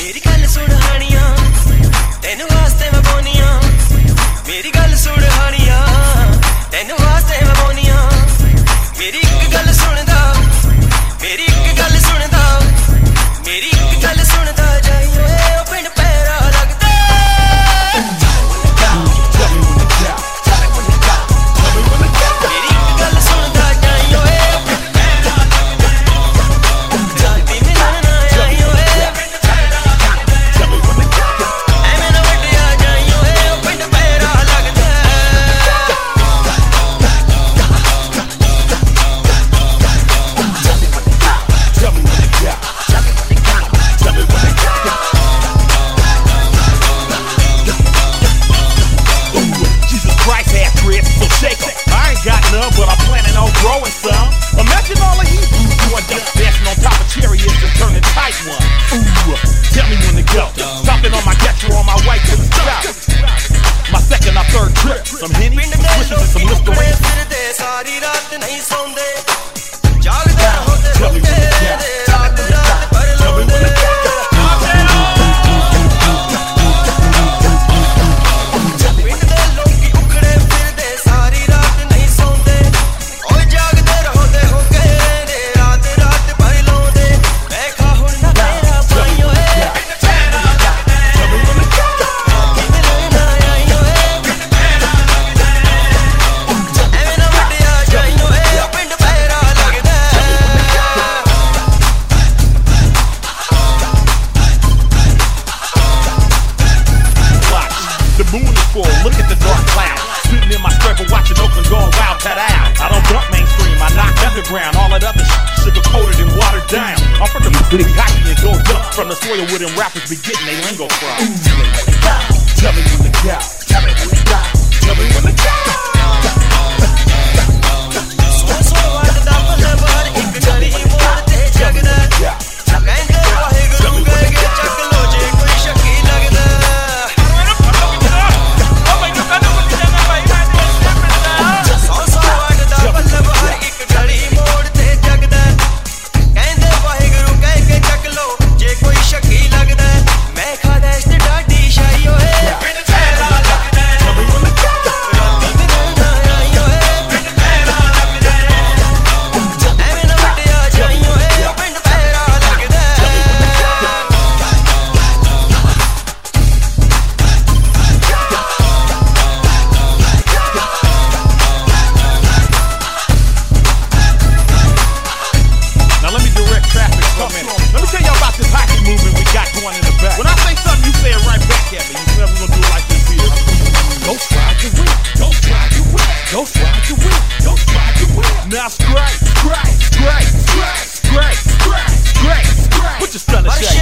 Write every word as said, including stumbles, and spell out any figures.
मेरी गल सुन हानिया तेन वास्ते मैं बोनिया मेरी गल सुन हानिया तेन वास्ते मैं बोनिया मेरी एक गल सुनदा मेरी एक गल सुनदा मेरी एक गल सुनदा जाइयो ओ पिंड पैरा लगदा मेरी एक गल सुनदा जाइयो ओ पिंड पैरा लगदा जाती मिलन ना आइयो ए पिंड पैरा लगदा ऐ मैनू वड्डिया जाइयो ओ पिंड पैरा लगदा But I'm planning on growing some. Imagine all the Hebrews doing dance, dancing on top of chariots and turning tight ones. Ooh, tell me when to go. Stopping on my getcha on my way to the south. My second or third trip. Some Henny, some Swishes, and some Listerine. Tell me when to go. Tell me when to go. Look at the dark cloud sitting in my scraper, watching Oakland going wild, pat out. I don't bump mainstream, I knock underground. All that other shit sugar coated and watered down. I'm from the city hockey and go dump from the soil where them rappers be getting they lingo from. Tell me when to go. Tell me when to go. Tell me when to go. Now scrape, scrape, scrape, scrape, scrape, scrape, scrape. Put your stunner shake.